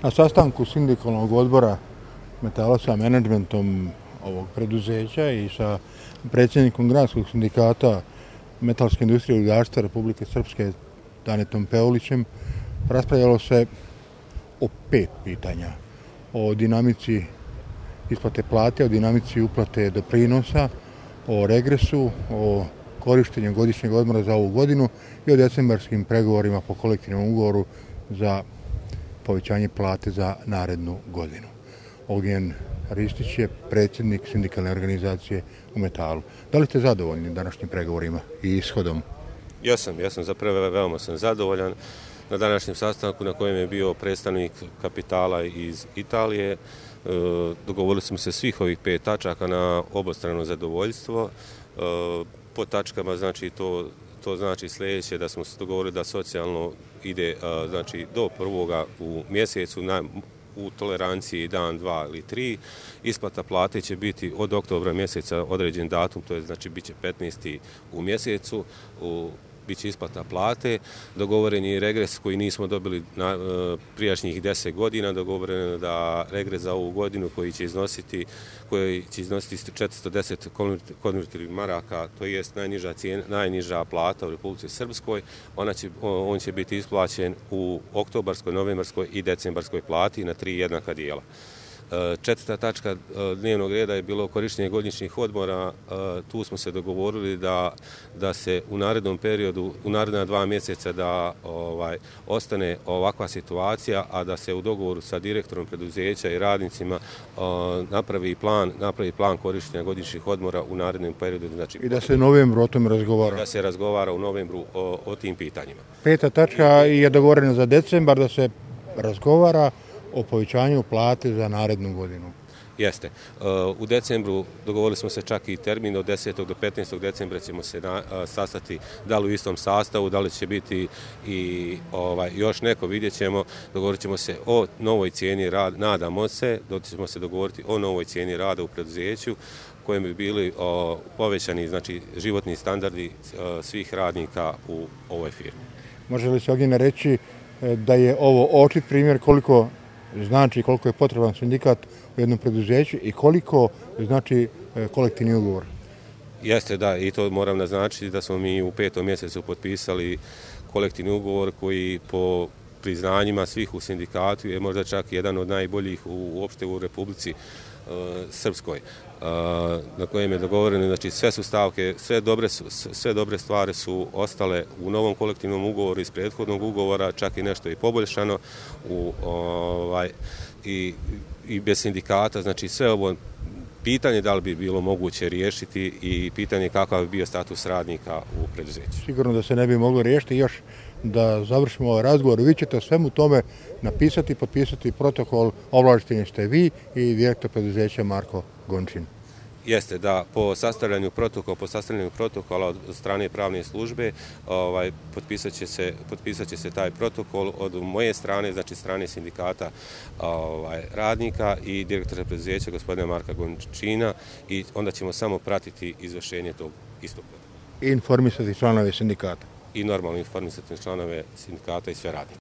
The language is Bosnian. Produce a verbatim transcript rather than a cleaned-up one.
Na sastanku sindikalnog odbora Metala sa menadžmentom ovog preduzeća i sa predsjednikom gradskog sindikata metalske industrije i rudarstva Republike Srpske Danetom Peulićem raspravljalo se o pet pitanja. O dinamici isplate plate, o dinamici uplate doprinosa, o regresu, o korištenju godišnjeg odmora za ovu godinu i o decembarskim pregovorima po kolektivnom ugovoru za povećanje plate za narednu godinu. Ognjen Ristić je predsjednik sindikalne organizacije u Metalu. Da li ste zadovoljni današnjim pregovorima i ishodom? Ja sam, ja sam zapravo veoma sam zadovoljan. Na današnjem sastanku na kojem je bio predstavnik kapitala iz Italije, dogovorili smo se svih ovih pet tačaka na obostrano zadovoljstvo. Po tačkama znači to To znači sljedeće, da smo se dogovorili da socijalno ide znači, do prvoga u mjesecu na, u toleranciji dan, dva ili tri. Isplata plate će biti od oktobra mjeseca određen datum, to je znači bit će petnaesti u mjesecu, u, bit će isplata plate. Dogovoren je regres koji nismo dobili na prijašnjih deset godina, dogovoren je da regres za ovu godinu koji će iznositi koji će iznositi četiristo deset konvertibilnih maraka, to jest najniža cijena, najniža plata u Republici Srpskoj. Ona će, on će biti isplaćen u oktobarskoj, novembarskoj i decembarskoj plati na tri jednaka dijela. Četvrta tačka dnevnog reda je bilo korištenje godišnjih odmora. Tu smo se dogovorili da, da se u narednom periodu, u naredna dva mjeseca da ovaj, ostane ovakva situacija, a da se u dogovoru sa direktorom preduzeća i radnicima napravi plan, napravi plan korištenja godišnjih odmora u narednom periodu. Znači, I da se u novembru o tome razgovara. Da se razgovara u novembru o, o tim pitanjima. Peta tačka je dogovorena za decembar da se razgovara o povećanju plate za narednu godinu. Jeste. U decembru dogovorili smo se čak i termin od desetog do petnaestog decembra ćemo se na, sastati da li u istom sastavu, da li će biti i ovaj, još neko, vidjet ćemo. Dogovorit ćemo se o novoj cijeni rada, nadamo se, da ćemo se dogovoriti o novoj cijeni rada u preduzeću kojem bi bili o, povećani znači, životni standardi o, svih radnika u ovoj firmi. Može li se Ognjene reći da je ovo očit primjer koliko znači koliko je potreban sindikat u jednom preduzeću i koliko znači kolektivni ugovor? Jeste, da, i to moram naznačiti da smo mi u petom mjesecu potpisali kolektivni ugovor koji po priznanjima svih u sindikatu je možda čak jedan od najboljih u, uopšte u Republici uh, Srpskoj, uh, na kojem je dogovoreno, znači sve su stavke, sve dobre, su, sve dobre stvari su ostale u novom kolektivnom ugovoru iz prethodnog ugovora, čak i nešto i poboljšano u, ovaj, i, i bez sindikata, znači sve ovo pitanje da li bi bilo moguće riješiti i pitanje kakav bi bio status radnika u preduzeću. Sigurno da se ne bi moglo riješiti. Još da završimo ovaj razgovor, vi ćete svemu tome napisati, potpisati protokol, ovlašteni ste vi i direktor preduzeća Marko Gončin. Jeste, da, po sastavljanju protokola, po sastavljanju protokola od strane pravne službe ovaj, potpisat će se, potpisat će se taj protokol od moje strane, znači strane sindikata ovaj, radnika i direktora preduzeća gospodina Marka Gončina i onda ćemo samo pratiti izvršenje tog istog protokola. I informisati članove sindikata. I normalno informisati članove sindikata i sve radnike.